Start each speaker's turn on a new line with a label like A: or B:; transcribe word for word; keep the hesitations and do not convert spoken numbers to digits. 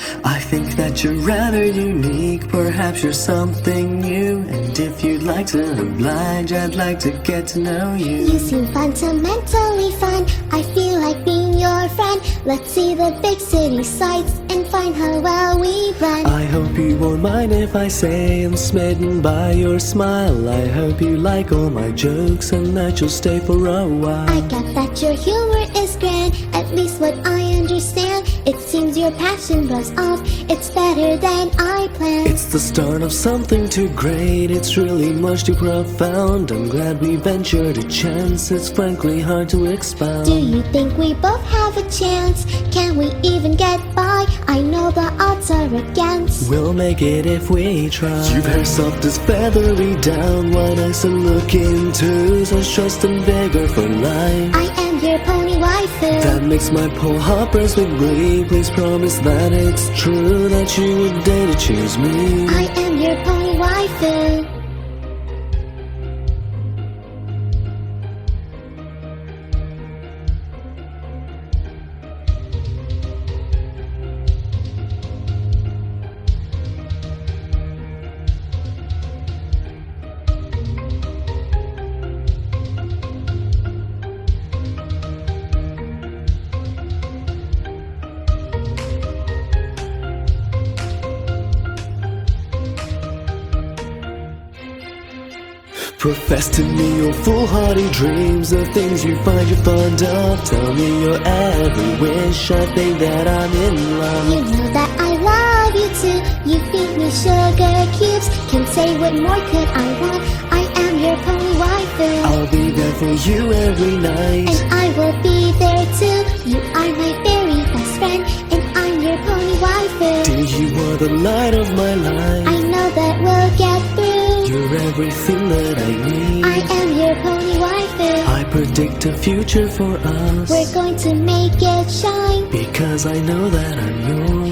A: I think that you're rather unique, perhaps you're something new. And if you'd like to oblige, I'd like to get to know you.
B: You seem fundamentally fun, I feel like being your friend. Let's see the big city sights and find how well we blend.
A: I hope you won't mind if I say I'm smitten by your smile. I hope you like all my jokes and that you'll stay for a while.
B: I get that your humor is grand, at least what I understand. It seems your passion rubs off, it's better than I planned.
A: It's the start of something too great, it's really much too profound. I'm glad we ventured a chance, it's frankly hard to expound.
B: Do you think we both have a chance? Can we even get by? I know the odds are against.
A: We'll make it if we try. You've hair soft as feathery down, one nice and look into, such trust and vigor for life.
B: I am your pony waifu.
A: That makes my pole hoppers with glee. Please promise that it's true, that you would dare to choose me.
B: I am your pony waifu.
A: Profess to me your foolhardy dreams, the things you find you're fond of. Tell me your every wish, I think that I'm in love.
B: You know that I love you too. You feed me sugar cubes. Can't say what more could I want. I am your pony waifu.
A: I'll be there for you every night,
B: and I will be there too. You are my very best friend, and I'm your pony waifu.
A: Dear, you are the light of my life.
B: I know that we'll get through.
A: You're everything that I need.
B: I am your pony waifu.
A: I predict a future for us.
B: We're going to make it shine,
A: because I know that I'm yours.